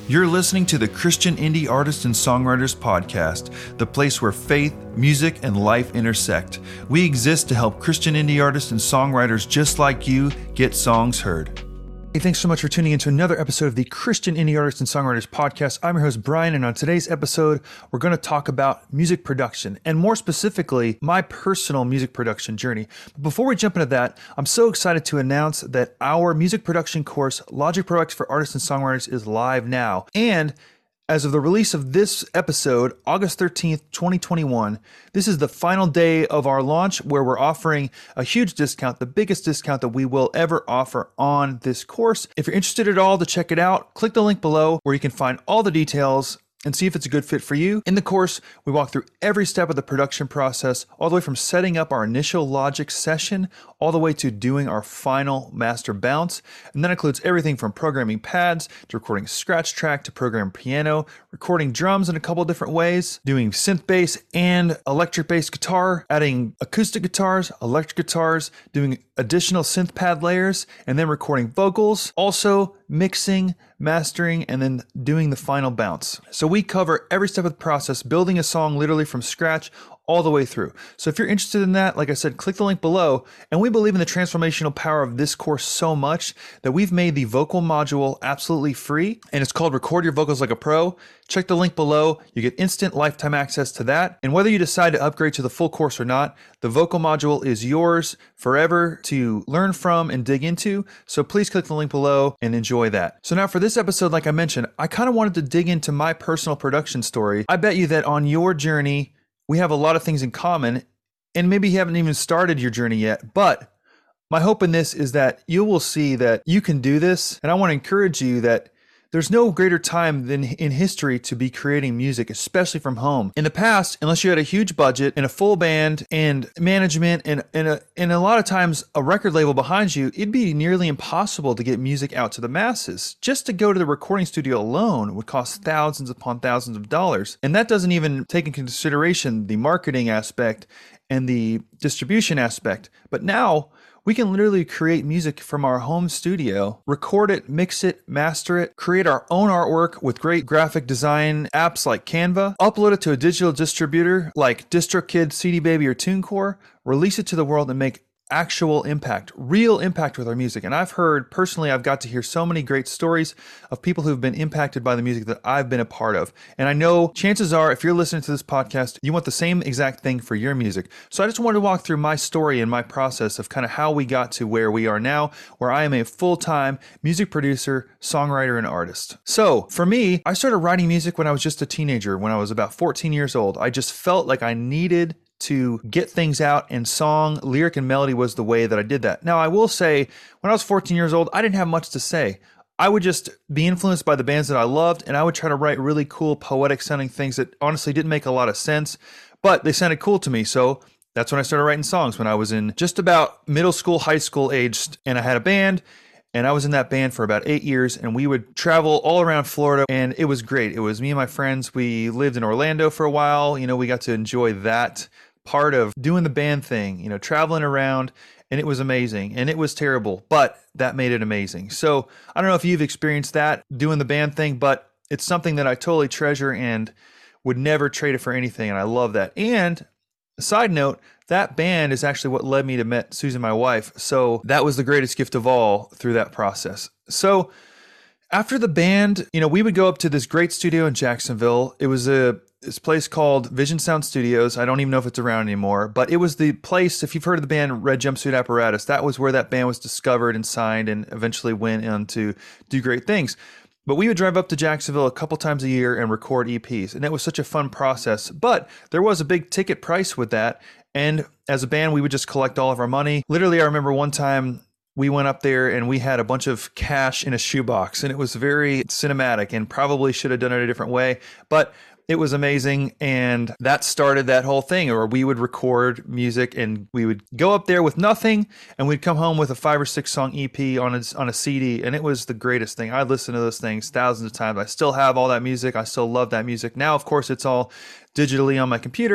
You're listening to the Christian Indie Artists and Songwriters Podcast, the place where faith, music, and life intersect. We exist to help Christian indie artists and songwriters just like you get songs heard. Hey, thanks so much for tuning into another episode of the Christian Indie Artists and Songwriters Podcast. I'm your host, Brian, and on today's episode, we're going to talk about music production, and more specifically, my personal music production journey. But before we jump into that, I'm so excited to announce that our music production course, Logic Pro X for Artists and Songwriters, is live now. And as of the release of this episode, August 13th, 2021, this is the final day of our launch where we're offering a huge discount, the biggest discount that we will ever offer on this course. If you're interested at all to check it out, click the link below where you can find all the details and see if it's a good fit for you. In the course, we walk through every step of the production process, all the way from setting up our initial Logic session, all the way to doing our final master bounce. And that includes everything from programming pads, to recording scratch track, to program piano, recording drums in a couple different ways, doing synth bass and electric bass guitar, adding acoustic guitars, electric guitars, doing additional synth pad layers, and then recording vocals, also mixing, mastering, and then doing the final bounce. So we cover every step of the process, building a song literally from scratch all the way through. So if you're interested in that, like I said, click the link below. And we believe in the transformational power of this course so much that we've made the vocal module absolutely free, and it's called Record Your Vocals Like a Pro. Check the link below. You get instant lifetime access to that. And whether you decide to upgrade to the full course or not, the vocal module is yours forever to learn from and dig into. So please click the link below and enjoy that. So now for this episode, like I mentioned, I kind of wanted to dig into my personal production story. I bet you that on your journey, we have a lot of things in common, and maybe you haven't even started your journey yet, but my hope in this is that you will see that you can do this, and I want to encourage you that there's no greater time than in history to be creating music, especially from home. In the past, unless you had a huge budget and a full band and management and a lot of times a record label behind you, it'd be nearly impossible to get music out to the masses. Just to go to the recording studio alone would cost thousands upon thousands of dollars. And that doesn't even take into consideration the marketing aspect and the distribution aspect. But now, we can literally create music from our home studio, record it, mix it, master it, create our own artwork with great graphic design apps like Canva, upload it to a digital distributor like DistroKid, CD Baby, or TuneCore, release it to the world, and make actual impact, real impact with our music. And I've got to hear so many great stories of people who've been impacted by the music that I've been a part of. And I know chances are, if you're listening to this podcast, you want the same exact thing for your music. So I just wanted to walk through my story and my process of kind of how we got to where we are now, where I am a full-time music producer, songwriter, and artist. So for me, I started writing music when I was just a teenager, when I was about 14 years old. I just felt like I needed to get things out, and song, lyric, and melody was the way that I did that. Now, I will say, when I was 14 years old, I didn't have much to say. I would just be influenced by the bands that I loved, and I would try to write really cool, poetic sounding things that honestly didn't make a lot of sense, but they sounded cool to me. So that's when I started writing songs, when I was in just about middle school, high school aged, and I had a band. And I was in that band for about 8 years, and we would travel all around Florida, and it was great. It was me and my friends. We lived in Orlando for a while. We got to enjoy that part of doing the band thing, traveling around, and it was amazing. And it was terrible, but that made it amazing. So I don't know if you've experienced that, doing the band thing, but it's something that I totally treasure and would never trade it for anything, and I love that. And a side note, that band is actually what led me to meet Susan, my wife. So that was the greatest gift of all through that process. So after the band, we would go up to this great studio in Jacksonville. It was this place called Vision Sound Studios. I don't even know if it's around anymore, but it was the place, if you've heard of the band Red Jumpsuit Apparatus, that was where that band was discovered and signed and eventually went on to do great things. But we would drive up to Jacksonville a couple times a year and record EPs, and it was such a fun process. But there was a big ticket price with that, and as a band, we would just collect all of our money. Literally, I remember one time we went up there and we had a bunch of cash in a shoebox, and it was very cinematic and probably should have done it a different way, but it was amazing. And that started that whole thing, or we would record music and we would go up there with nothing and we'd come home with a 5 or 6 song EP on a CD. And it was the greatest thing. I listened to those things thousands of times. I still have all that music. I still love that music. Now, of course, it's all digitally on my computer,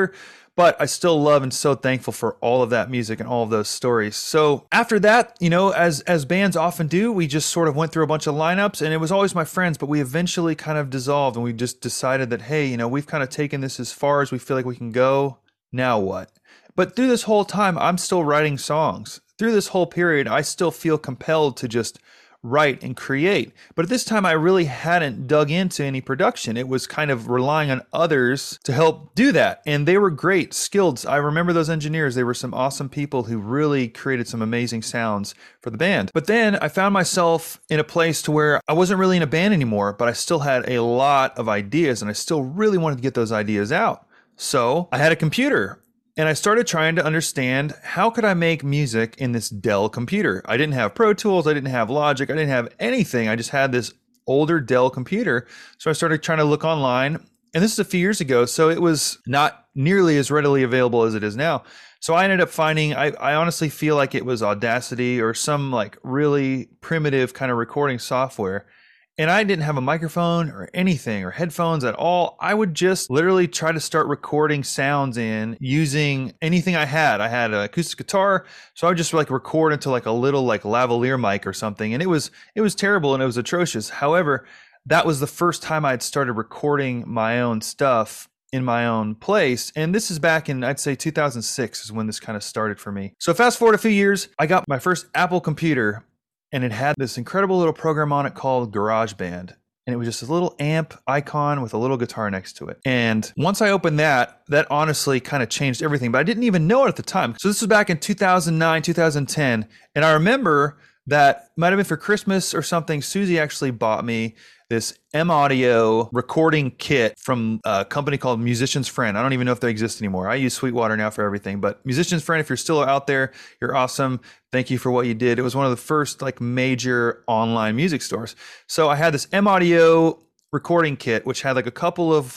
But I still love and so thankful for all of that music and all of those stories. So after that, as bands often do, we just sort of went through a bunch of lineups, and it was always my friends, but we eventually kind of dissolved, and we just decided that, hey, we've kind of taken this as far as we feel like we can go. Now what? But through this whole time, I'm still writing songs. Through this whole period, I still feel compelled to just write and create. But at this time, I really hadn't dug into any production. It was kind of relying on others to help do that. And they were great, skilled. I remember those engineers. They were some awesome people who really created some amazing sounds for the band. But then I found myself in a place to where I wasn't really in a band anymore, but I still had a lot of ideas, and I still really wanted to get those ideas out. So I had a computer. And I started trying to understand, how could I make music in this Dell computer? I didn't have Pro Tools. I didn't have Logic. I didn't have anything. I just had this older Dell computer. So I started trying to look online. And this is a few years ago, so it was not nearly as readily available as it is now. So I ended up finding, I honestly feel like it was Audacity or some like really primitive kind of recording software. And I didn't have a microphone or anything or headphones at all. I would just literally try to start recording sounds in using anything I had. I had an acoustic guitar, so I would just like record into like a little like lavalier mic or something. And it was terrible and it was atrocious. However, that was the first time I'd started recording my own stuff in my own place. And this is back in, I'd say 2006 is when this kind of started for me. So fast forward a few years, I got my first Apple computer. And it had this incredible little program on it called GarageBand. And it was just a little amp icon with a little guitar next to it. And once I opened that honestly kind of changed everything. But I didn't even know it at the time. So this was back in 2009, 2010. And I remember that might have been for Christmas or something. Susie actually bought me this M-Audio recording kit from a company called Musician's Friend. I don't even know if they exist anymore. I use Sweetwater now for everything, but Musician's Friend, if you're still out there, you're awesome. Thank you for what you did. It was one of the first like major online music stores. So I had this M-Audio recording kit, which had like a couple of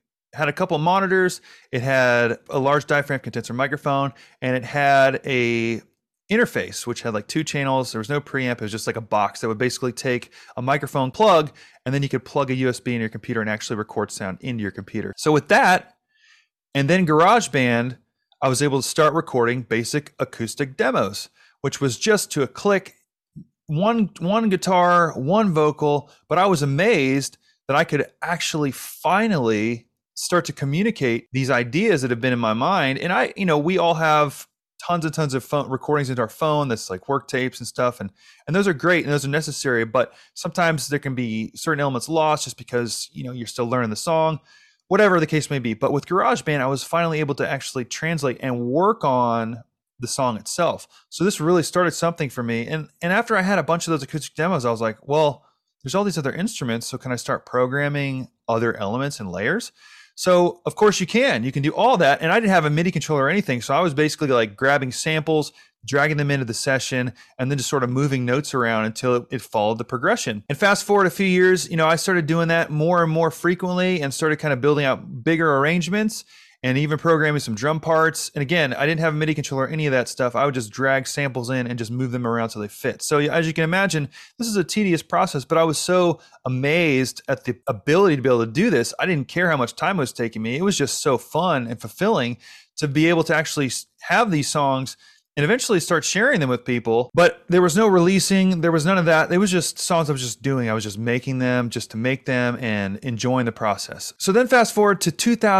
monitors. It had a large diaphragm condenser microphone, and it had a interface, which had like 2 channels. There was no preamp. It was just like a box that would basically take a microphone plug, and then you could plug a USB in your computer and actually record sound into your computer. So with that, and then GarageBand, I was able to start recording basic acoustic demos, which was just to a click, one guitar, one vocal. But I was amazed that I could actually finally start to communicate these ideas that have been in my mind. And we all have tons and tons of phone recordings into our phone that's like work tapes and stuff, and those are great and those are necessary, but sometimes there can be certain elements lost just because you're still learning the song, whatever the case may be. But with GarageBand, I was finally able to actually translate and work on the song itself. So this really started something for me. And after I had a bunch of those acoustic demos, I was like, well, there's all these other instruments, so can I start programming other elements and layers? So of course you can do all that. And I didn't have a MIDI controller or anything. So I was basically like grabbing samples, dragging them into the session, and then just sort of moving notes around until it followed the progression. And fast forward a few years, I started doing that more and more frequently and started kind of building out bigger arrangements and even programming some drum parts. And again, I didn't have a MIDI controller or any of that stuff. I would just drag samples in and just move them around so they fit. So as you can imagine, this is a tedious process, but I was so amazed at the ability to be able to do this. I didn't care how much time it was taking me. It was just so fun and fulfilling to be able to actually have these songs and eventually start sharing them with people. But there was no releasing. There was none of that. It was just songs I was just doing. I was just making them just to make them and enjoying the process. So then fast forward to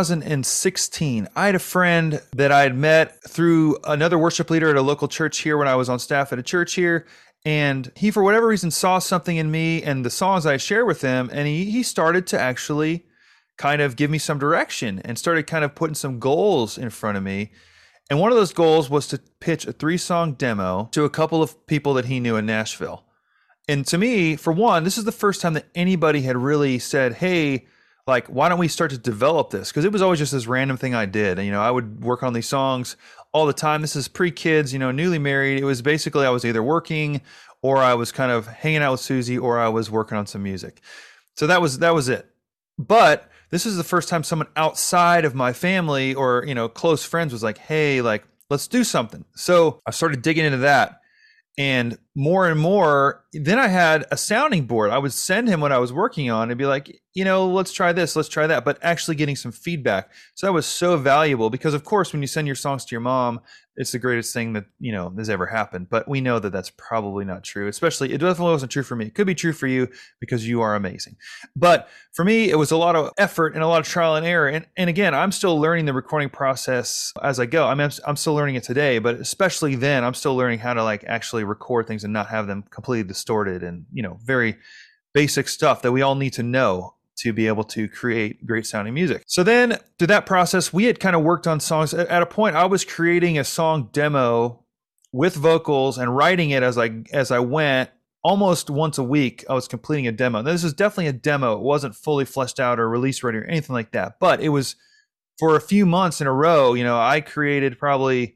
2016. I had a friend that I had met through another worship leader at a local church here when I was on staff at a church here. And he, for whatever reason, saw something in me and the songs I shared with him. And he started to actually kind of give me some direction and started kind of putting some goals in front of me. And one of those goals was to pitch a 3-song demo to a couple of people that he knew in Nashville. And to me, for one, this is the first time that anybody had really said, hey, like, why don't we start to develop this? Because it was always just this random thing I did. And, I would work on these songs all the time. This is pre-kids, newly married. It was basically I was either working or I was kind of hanging out with Susie or I was working on some music. So that was it. But this is the first time someone outside of my family or, close friends was like, hey, like, let's do something. So I started digging into that. And more and more, then I had a sounding board. I would send him what I was working on and be like, let's try this, let's try that, but actually getting some feedback. So that was so valuable because, of course, when you send your songs to your mom, it's the greatest thing that, has ever happened. But we know that that's probably not true, especially it definitely wasn't true for me. It could be true for you because you are amazing. But for me, it was a lot of effort and a lot of trial and error. And again, I'm still learning the recording process as I go. I mean, I'm still learning it today, but especially then I'm still learning how to actually record things and not have them completely distorted and, very basic stuff that we all need to know to be able to create great sounding music. So then through that process, we had kind of worked on songs. At a point, I was creating a song demo with vocals and writing it as I went. Almost once a week, I was completing a demo. Now, this is definitely a demo. It wasn't fully fleshed out or release ready or anything like that. But it was for a few months in a row. I created probably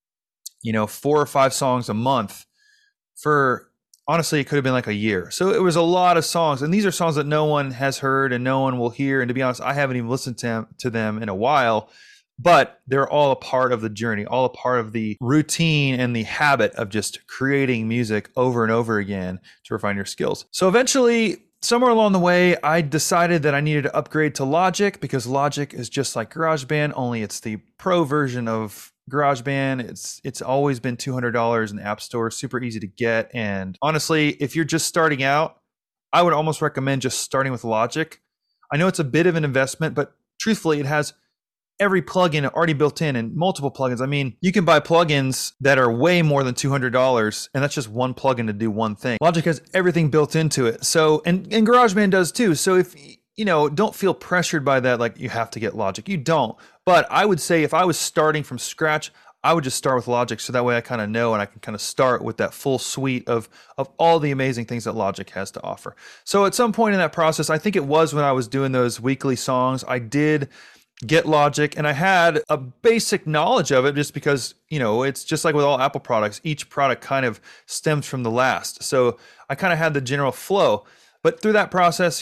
4 or 5 songs a month for, honestly, it could have been like a year. So it was a lot of songs. And these are songs that no one has heard and no one will hear. And to be honest, I haven't even listened to them in a while. But they're all a part of the journey, all a part of the routine and the habit of just creating music over and over again to refine your skills. So eventually, somewhere along the way, I decided that I needed to upgrade to Logic because Logic is just like GarageBand, only it's the pro version of GarageBand. It's always been $200 in the App Store, super easy to get. And honestly, if you're just starting out, I would almost recommend just starting with Logic. I know it's a bit of an investment, but truthfully, it has every plugin already built in and multiple plugins. I mean, you can buy plugins that are way more than $200, and that's just one plugin to do one thing. Logic has everything built into it. So, and GarageBand does too. So if, don't feel pressured by that, like you have to get Logic. You don't. But I would say if I was starting from scratch, I would just start with Logic. So that way I kind of know and I can kind of start with that full suite of all the amazing things that Logic has to offer. So at some point in that process, I think it was when I was doing those weekly songs, I did get Logic, and I had a basic knowledge of it just because, it's just like with all Apple products, each product kind of stems from the last. So I kind of had the general flow. But through that process,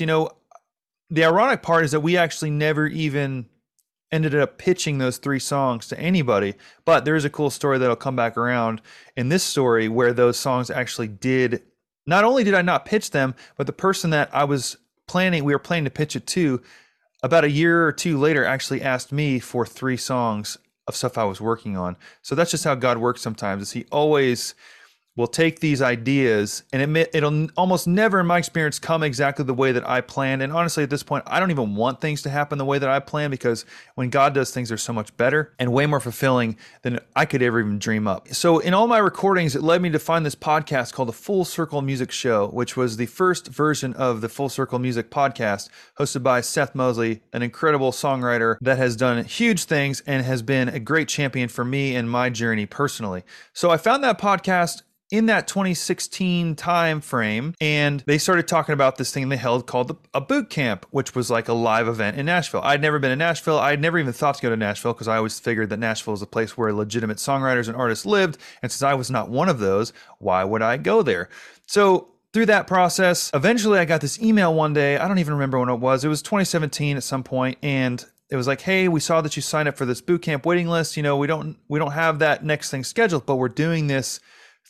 the ironic part is that we actually never even ended up pitching those 3 songs to anybody. But there is a cool story that'll come back around in this story where those songs actually did. Not only did I not pitch them, but the person that we were planning to pitch it to, about a year or 2 later, actually asked me for 3 songs of stuff I was working on. So that's just how God works sometimes, is he always will take these ideas and it'll almost never, in my experience, come exactly the way that I planned. And honestly, at this point, I don't even want things to happen the way that I plan, because when God does things, they're so much better and way more fulfilling than I could ever even dream up. So in all my recordings, it led me to find this podcast called The Full Circle Music Show, which was the first version of the Full Circle Music podcast, hosted by Seth Mosley, an incredible songwriter that has done huge things and has been a great champion for me in my journey personally. So I found that podcast in that 2016 time frame, and they started talking about this thing they held called a boot camp, which was like a live event in Nashville. I'd never been to Nashville. I'd never even thought to go to Nashville because I always figured that Nashville was a place where legitimate songwriters and artists lived. And since I was not one of those, why would I go there? So through that process, eventually I got this email one day. I don't even remember when it was. It was 2017 at some point, and it was like, hey, we saw that you signed up for this boot camp waiting list. We don't have that next thing scheduled, but we're doing this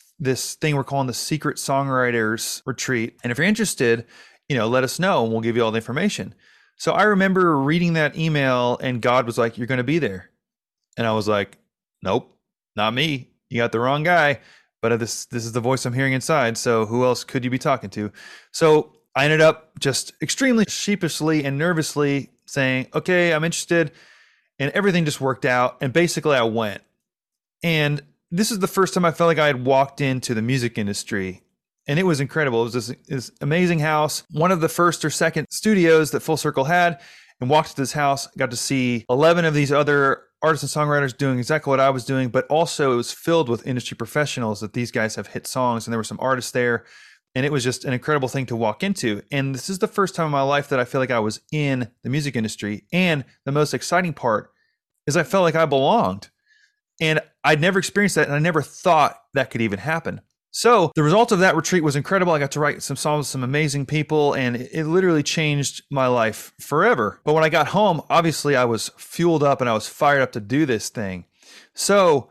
thing we're calling the Secret Songwriters Retreat. And if you're interested, let us know and we'll give you all the information. So I remember reading that email and God was like, you're going to be there. And I was like, nope, not me. You got the wrong guy. But this is the voice I'm hearing inside. So who else could you be talking to? So I ended up just extremely sheepishly and nervously saying, okay, I'm interested. And everything just worked out. And basically I went. And this is the first time I felt like I had walked into the music industry, and it was incredible. It was this amazing house, one of the first or second studios that Full Circle had, and walked to this house, got to see 11 of these other artists and songwriters doing exactly what I was doing, but also it was filled with industry professionals that these guys have hit songs, and there were some artists there, and it was just an incredible thing to walk into. And this is the first time in my life that I feel like I was in the music industry, and the most exciting part is I felt like I belonged. And I'd never experienced that, and I never thought that could even happen. So the result of that retreat was incredible. I got to write some songs with some amazing people, and it literally changed my life forever. But when I got home, obviously I was fueled up and I was fired up to do this thing. So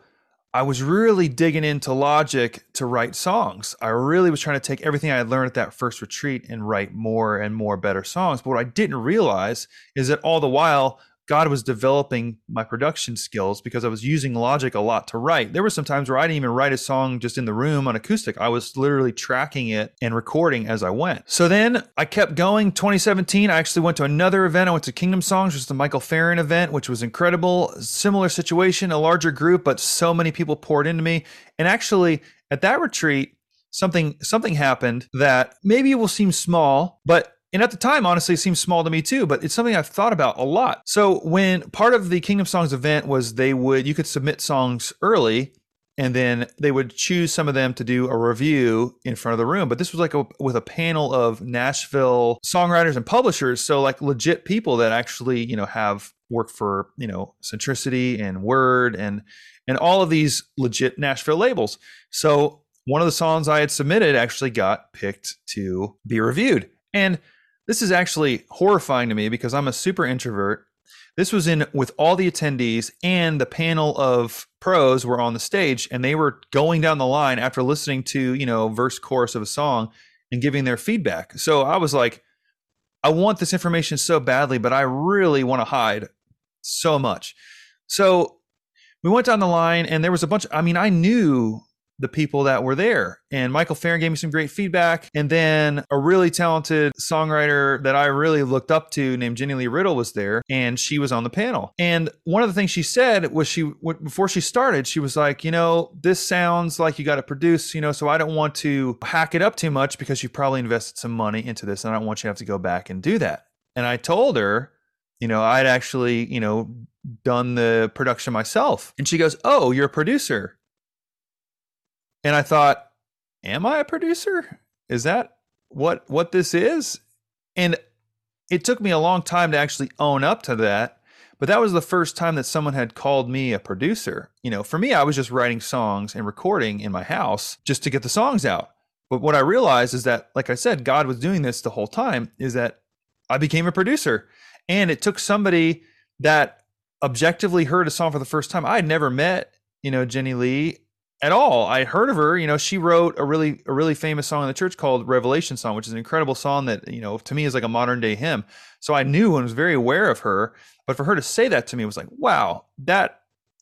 I was really digging into Logic to write songs. I really was trying to take everything I had learned at that first retreat and write more and more better songs. But what I didn't realize is that all the while, God was developing my production skills because I was using Logic a lot to write. There were some times where I didn't even write a song just in the room on acoustic. I was literally tracking it and recording as I went. So then I kept going. 2017, I actually went to another event. I went to Kingdom Songs, which is the Michael Farron event, which was incredible. Similar situation, a larger group, but so many people poured into me. And actually, at that retreat, something happened that maybe it will seem small, and at the time, honestly, it seems small to me too, but it's something I've thought about a lot. So when part of the Kingdom Songs event was you could submit songs early, and then they would choose some of them to do a review in front of the room. But this was like with a panel of Nashville songwriters and publishers. So like legit people that actually, have worked for, Centricity and Word and all of these legit Nashville labels. So one of the songs I had submitted actually got picked to be reviewed. And this is actually horrifying to me because I'm a super introvert. This was in with all the attendees, and the panel of pros were on the stage, and they were going down the line after listening to, verse, chorus of a song and giving their feedback. So I was like, I want this information so badly, but I really want to hide so much. So we went down the line, and there was a bunch. I knew the people that were there. And Michael Farron gave me some great feedback. And then a really talented songwriter that I really looked up to named Jenny Lee Riddle was there, and she was on the panel. And one of the things she said was before she started, she was like, this sounds like you got to produce, so I don't want to hack it up too much because you probably invested some money into this, and I don't want you to have to go back and do that. And I told her, I'd actually, done the production myself. And she goes, "Oh, you're a producer." And I thought, am I a producer? Is that what this is? And it took me a long time to actually own up to that. But that was the first time that someone had called me a producer. For me, I was just writing songs and recording in my house just to get the songs out. But what I realized is that, like I said, God was doing this the whole time, is that I became a producer. And it took somebody that objectively heard a song for the first time. I had never met, Jenny Lee at all. I heard of her. She wrote a really famous song in the church called Revelation Song, which is an incredible song that, to me is like a modern day hymn. So I knew and was very aware of her. But for her to say that to me was like, wow, that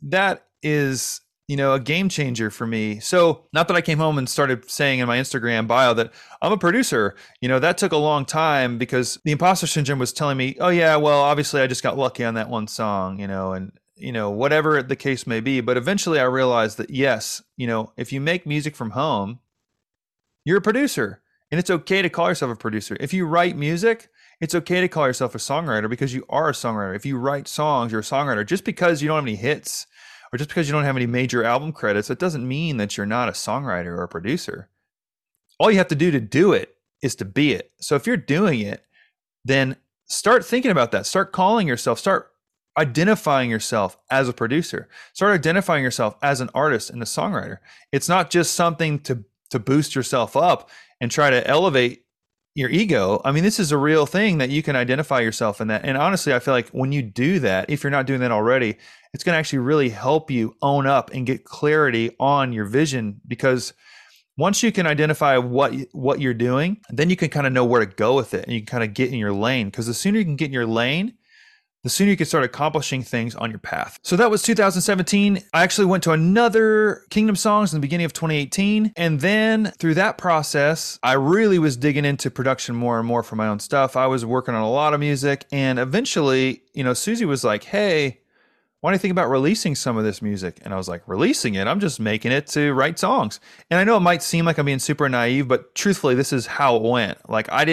is, a game changer for me. So not that I came home and started saying in my Instagram bio that I'm a producer, that took a long time because the imposter syndrome was telling me, oh yeah, well, obviously I just got lucky on that one song, and whatever the case may be. But eventually I realized that, yes, if you make music from home, you're a producer, and it's okay to call yourself a producer. If you write music, it's okay to call yourself a songwriter because you are a songwriter. If you write songs, you're a songwriter. Just because you don't have any hits or just because you don't have any major album credits, that doesn't mean that you're not a songwriter or a producer. All you have to do it is to be it. So if you're doing it, then start thinking about that. Start calling yourself, start identifying yourself as a producer. Start identifying yourself as an artist and a songwriter. It's not just something to boost yourself up and try to elevate your ego. This is a real thing that you can identify yourself in that. And honestly, I feel like when you do that, if you're not doing that already, it's going to actually really help you own up and get clarity on your vision, because once you can identify what you're doing, then you can kind of know where to go with it, and you can kind of get in your lane. Because the sooner you can get in your lane, the sooner you can start accomplishing things on your path. So that was 2017. I actually went to another Kingdom Songs in the beginning of 2018. And then through that process, I really was digging into production more and more for my own stuff. I was working on a lot of music. And eventually, Susie was like, hey, why do you think about releasing some of this music? And I was like, releasing it? I'm just making it to write songs. And I know it might seem like I'm being super naive, but truthfully, this is how it went. Like I've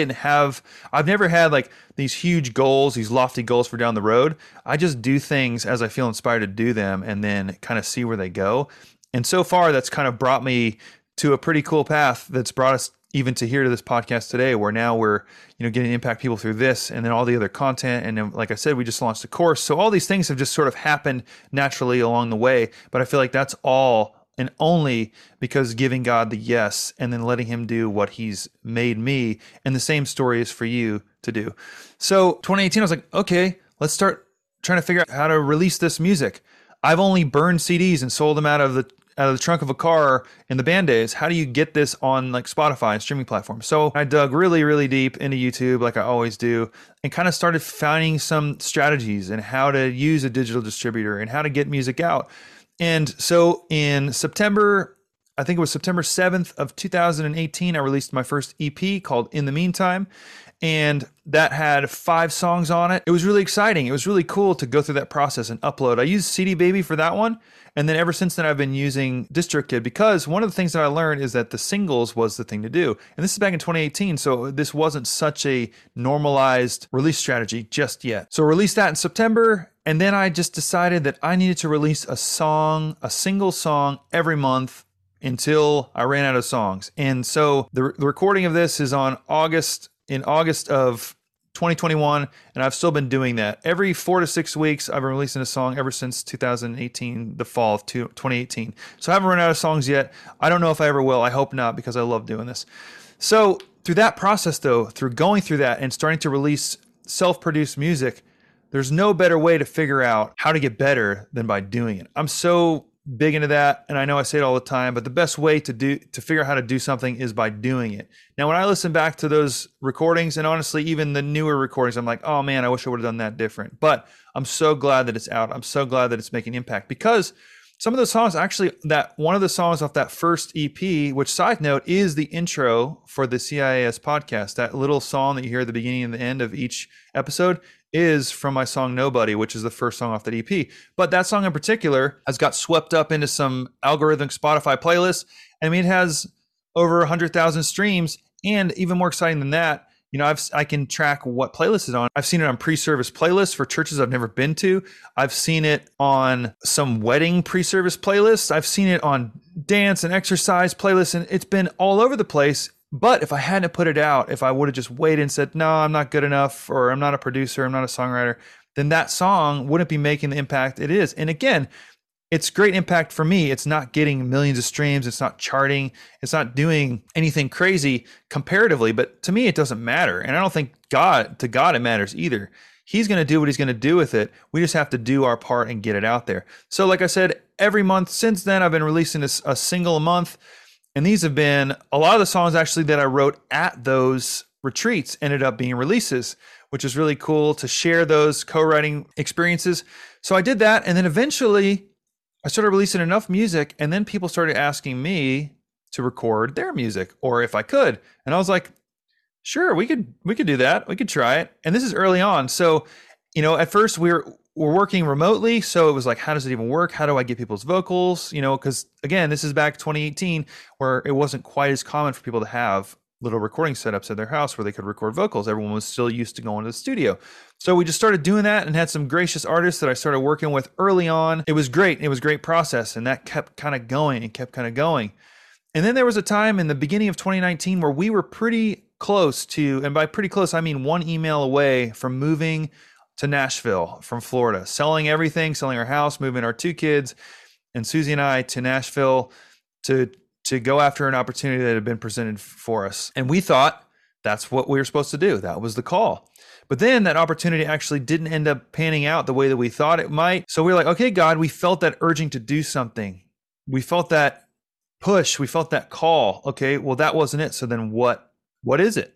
never had like these huge goals, these lofty goals for down the road. I just do things as I feel inspired to do them and then kind of see where they go. And so far, that's kind of brought me to a pretty cool path that's brought us even to here to this podcast today, where now we're, getting to impact people through this and then all the other content. And then, like I said, we just launched a course. So all these things have just sort of happened naturally along the way. But I feel like that's all and only because giving God the yes and then letting him do what he's made me. And the same story is for you to do. So 2018, I was like, okay, let's start trying to figure out how to release this music. I've only burned CDs and sold them out of out of the trunk of a car in the band days. How do you get this on like Spotify and streaming platforms? So I dug really, really deep into YouTube, like I always do, and kind of started finding some strategies and how to use a digital distributor and how to get music out. And so in September, I think it was September 7th of 2018, I released my first EP called In the Meantime. And that had 5 songs on it. It was really exciting. It was really cool to go through that process and upload. I used CD Baby for that one. And then ever since then, I've been using DistroKid, because one of the things that I learned is that the singles was the thing to do. And this is back in 2018, so this wasn't such a normalized release strategy just yet. So I released that in September, and then I just decided that I needed to release a single song every month until I ran out of songs. And so the recording of this is in August of 2021, and I've still been doing that. Every 4 to 6 weeks, I've been releasing a song ever since 2018, the fall of 2018. So I haven't run out of songs yet. I don't know if I ever will. I hope not, because I love doing this. So through that process, though, through going through that and starting to release self-produced music, there's no better way to figure out how to get better than by doing it. I'm so big into that, and I know I say it all the time, but the best way to figure out how to do something is by doing it. Now, when I listen back to those recordings, and honestly, even the newer recordings, I'm like, oh man, I wish I would have done that different. But I'm so glad that it's out. I'm so glad that it's making impact, because some of those songs, actually, that one of the songs off that first EP, which, side note, is the intro for the CIAS podcast. That little song that you hear at the beginning and the end of each episode is from my song Nobody, which is the first song off that EP. But that song in particular has got swept up into some algorithmic Spotify playlists. I mean, it has over 100,000 streams, and even more exciting than that, you know, I can track what playlist it's on. I've seen it on pre-service playlists for churches I've never been to. I've seen it on some wedding pre-service playlists. I've seen it on dance and exercise playlists, and it's been all over the place. But if I hadn't put it out, if I would have just waited and said, no, I'm not good enough, or I'm not a producer, I'm not a songwriter, then that song wouldn't be making the impact it is. And again, it's great impact for me. It's not getting millions of streams. It's not charting. It's not doing anything crazy comparatively. But to me, it doesn't matter. And I don't think to God it matters either. He's going to do what he's going to do with it. We just have to do our part and get it out there. So like I said, every month since then, I've been releasing a single a month. And these have been a lot of the songs actually that I wrote at those retreats ended up being releases, which is really cool to share those co-writing experiences. So I did that. And then eventually I started releasing enough music, and then people started asking me to record their music, or if I could. And I was like, sure, we could do that. We could try it. And this is early on. So, you know, at first we're working remotely. So it was like, how does it even work? How do I get people's vocals? You know, because again, this is back 2018, where it wasn't quite as common for people to have little recording setups at their house where they could record vocals. Everyone was still used to going to the studio. So we just started doing that and had some gracious artists that I started working with early on. It was great. It was a great process. And that kept kind of going and kept kind of going. And then there was a time in the beginning of 2019 where we were pretty close to, and by pretty close, I mean 1 email away from moving to Nashville from Florida, selling everything, selling our house, moving our 2 kids and Susie and I to Nashville to go after an opportunity that had been presented for us. And we thought that's what we were supposed to do. That was the call. But then that opportunity actually didn't end up panning out the way that we thought it might. So we were like, okay, God, we felt that urging to do something. We felt that push. We felt that call. Okay, well, that wasn't it. So then what is it?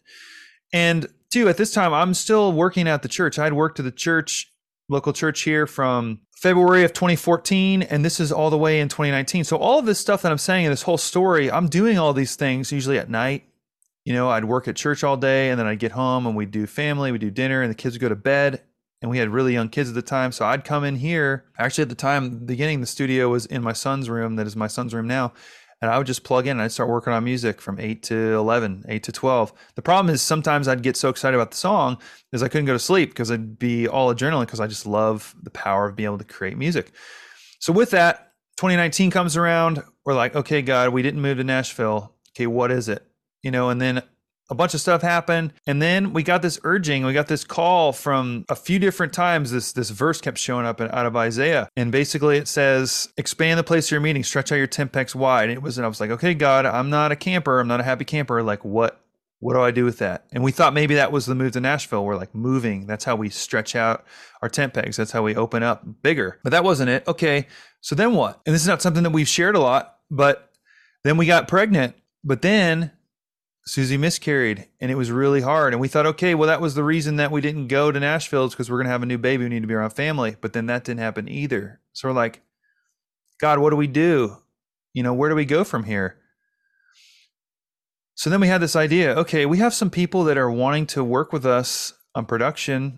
And 2, at this time, I'm still working at the church. I had worked at the church, local church here, from February of 2014, and this is all the way in 2019. So all of this stuff that I'm saying in this whole story, I'm doing all these things usually at night. You know, I'd work at church all day, and then I'd get home and we'd do family, we'd do dinner, and the kids would go to bed. And we had really young kids at the time. So I'd come in here. Actually, at the time, beginning, the studio was in my son's room. That is my son's room now. And I would just plug in and I'd start working on music from 8 to 11, 8 to 12. The problem is sometimes I'd get so excited about the song is I couldn't go to sleep because I'd be all adrenaline, because I just love the power of being able to create music. So with that, 2019 comes around. We're like, okay, God, we didn't move to Nashville. Okay, what is it? You know, and then a bunch of stuff happened. And then we got this urging, we got this call from a few different times. This verse kept showing up out of Isaiah. And basically it says, expand the place of your meeting, stretch out your tent pegs wide. And I was like, okay, God, I'm not a camper. I'm not a happy camper. Like, what What do I do with that? And we thought maybe that was the move to Nashville. We're like moving. That's how we stretch out our tent pegs. That's how we open up bigger. But that wasn't it. Okay, so then what? And this is not something that we've shared a lot, but then we got pregnant. But then Susie miscarried and it was really hard. And we thought, okay, well, that was the reason that we didn't go to Nashville, is because we're going to have a new baby. We need to be around family. But then that didn't happen either. So we're like, God, what do we do? Where do we go from here? So then we had this idea, okay, we have some people that are wanting to work with us on production.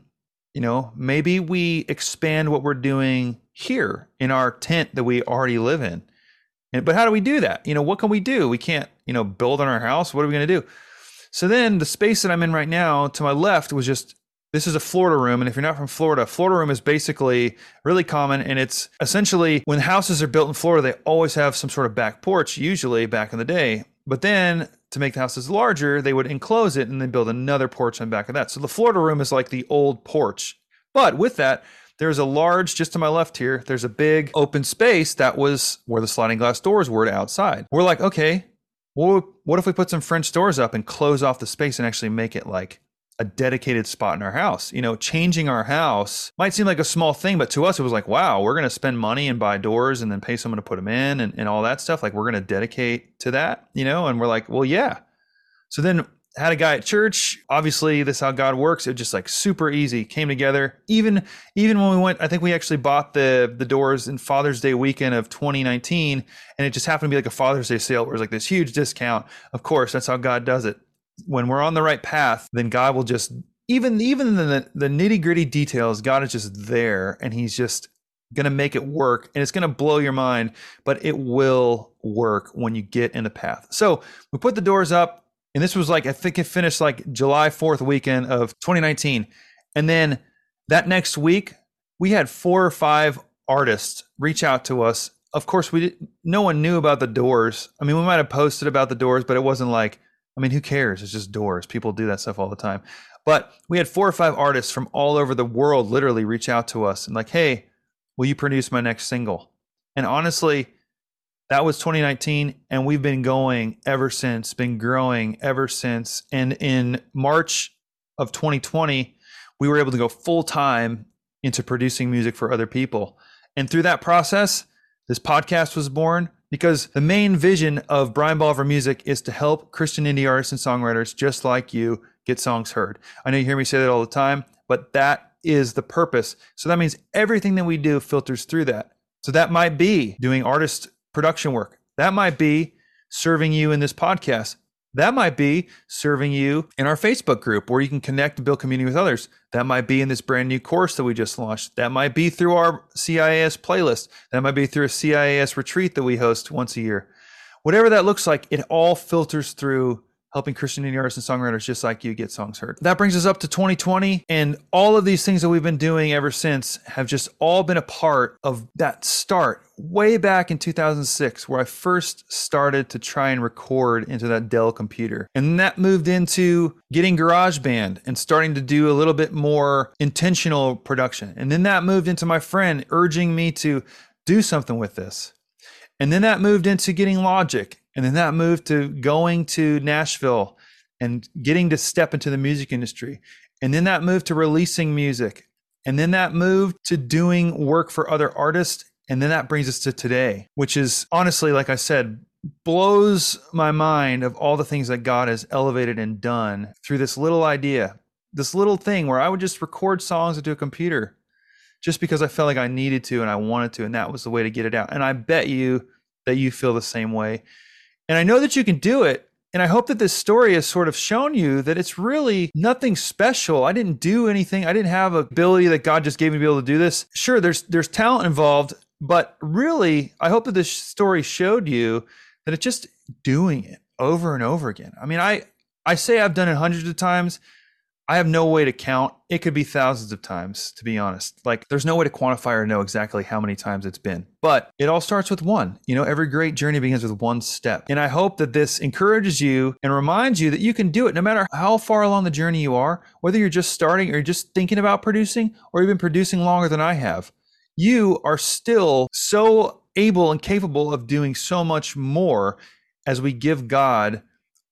Maybe we expand what we're doing here in our tent that we already live in. But how do we do that? What can we do? We can't, build on our house. What are we going to do? So then the space that I'm in right now to my left was this is a Florida room. And if you're not from Florida room is basically really common. And it's essentially when houses are built in Florida, they always have some sort of back porch, usually back in the day. But then to make the houses larger, they would enclose it and then build another porch on the back of that. So the Florida room is like the old porch. But with that, there's a large, just to my left here, there's a big open space that was where the sliding glass doors were to outside. We're like, okay, well, what if we put some French doors up and close off the space and actually make it like a dedicated spot in our house? Changing our house might seem like a small thing, but to us, it was like, wow, we're going to spend money and buy doors and then pay someone to put them in and all that stuff. Like we're going to dedicate to that, and we're like, well, yeah. So then had a guy at church. Obviously, this is how God works. It just like super easy, came together. Even when we went, I think we actually bought the doors in Father's Day weekend of 2019, and it just happened to be like a Father's Day sale where it was like this huge discount. Of course, that's how God does it. When we're on the right path, then God will just, even the nitty gritty details, God is just there and he's just going to make it work, and it's going to blow your mind, but it will work when you get in the path. So we put the doors up. And this was like, I think it finished like July 4th weekend of 2019. And then that next week, we had 4 or 5 artists reach out to us. Of course, no one knew about the doors. I mean, we might have posted about the doors, but it wasn't like, who cares? It's just doors. People do that stuff all the time. But we had 4 or 5 artists from all over the world literally reach out to us and like, hey, will you produce my next single? And honestly, that was 2019, and we've been going ever since, been growing ever since. And in March of 2020, we were able to go full time into producing music for other people. And through that process, this podcast was born, because the main vision of Brian Bolivar Music is to help Christian indie artists and songwriters just like you get songs heard. I know you hear me say that all the time, but that is the purpose. So that means everything that we do filters through that. So that might be doing artist production work. That might be serving you in this podcast. That might be serving you in our Facebook group where you can connect and build community with others. That might be in this brand new course that we just launched. That might be through our CIAS playlist. That might be through a CIAS retreat that we host once a year. Whatever that looks like, it all filters through helping Christian indie artists and songwriters just like you get songs heard. That brings us up to 2020, and all of these things that we've been doing ever since have just all been a part of that start way back in 2006, where I first started to try and record into that Dell computer. And that moved into getting GarageBand and starting to do a little bit more intentional production. And then that moved into my friend urging me to do something with this. And then that moved into getting Logic. And then that moved to going to Nashville and getting to step into the music industry. And then that moved to releasing music. And then that moved to doing work for other artists. And then that brings us to today, which is honestly, like I said, blows my mind of all the things that God has elevated and done through this little idea, this little thing where I would just record songs into a computer just because I felt like I needed to and I wanted to. And that was the way to get it out. And I bet you that you feel the same way. And I know that you can do it. And I hope that this story has sort of shown you that it's really nothing special. I didn't do anything. I didn't have an ability that God just gave me to be able to do this. Sure, there's talent involved, but really, I hope that this story showed you that it's just doing it over and over again. I mean, I say I've done it hundreds of times. I have no way to count. It could be thousands of times, to be honest. Like, there's no way to quantify or know exactly how many times it's been. But it all starts with one. Every great journey begins with one step. And I hope that this encourages you and reminds you that you can do it no matter how far along the journey you are, whether you're just starting or you're just thinking about producing or you've been producing longer than I have. You are still so able and capable of doing so much more as we give God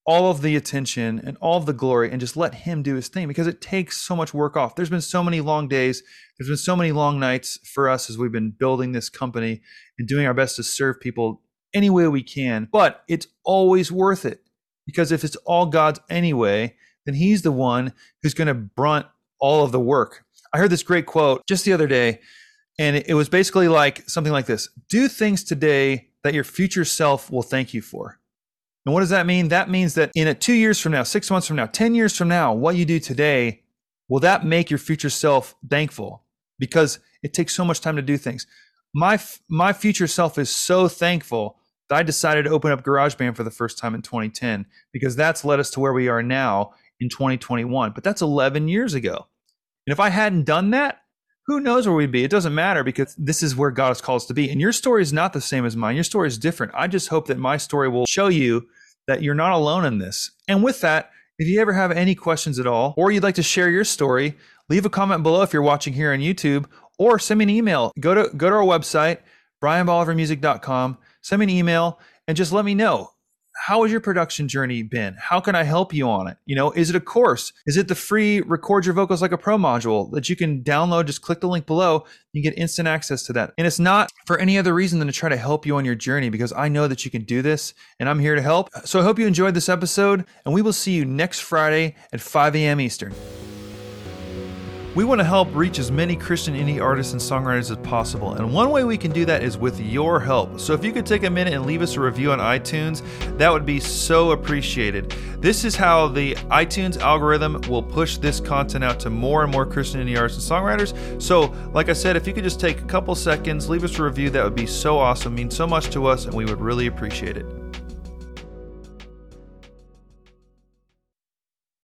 all of the attention and all of the glory and just let him do his thing, because it takes so much work off. There's been so many long days. There's been so many long nights for us as we've been building this company and doing our best to serve people any way we can. But it's always worth it, because if it's all God's anyway, then he's the one who's going to brunt all of the work. I heard this great quote just the other day, and it was basically like something like this: do things today that your future self will thank you for. And what does that mean? That means that in 2 years from now, 6 months from now, 10 years from now, what you do today, will that make your future self thankful? Because it takes so much time to do things. My future self is so thankful that I decided to open up GarageBand for the first time in 2010, because that's led us to where we are now in 2021. But that's 11 years ago. And if I hadn't done that, who knows where we'd be? It doesn't matter, because this is where God has called us to be. And your story is not the same as mine. Your story is different. I just hope that my story will show you that you're not alone in this. And with that, if you ever have any questions at all, or you'd like to share your story, leave a comment below if you're watching here on YouTube, or send me an email. Go to our website, brianbolivarmusic.com, send me an email, and just let me know. How has your production journey been? How can I help you on it? Is it a course? Is it the free Record Your Vocals Like a Pro module that you can download? Just click the link below. You get instant access to that. And it's not for any other reason than to try to help you on your journey, because I know that you can do this and I'm here to help. So I hope you enjoyed this episode, and we will see you next Friday at 5 a.m. Eastern. We want to help reach as many Christian indie artists and songwriters as possible, and one way we can do that is with your help. So if you could take a minute and leave us a review on iTunes, that would be so appreciated. This is how the iTunes algorithm will push this content out to more and more Christian indie artists and songwriters. So like I said, if you could just take a couple seconds, leave us a review, that would be so awesome. It means so much to us, and we would really appreciate it.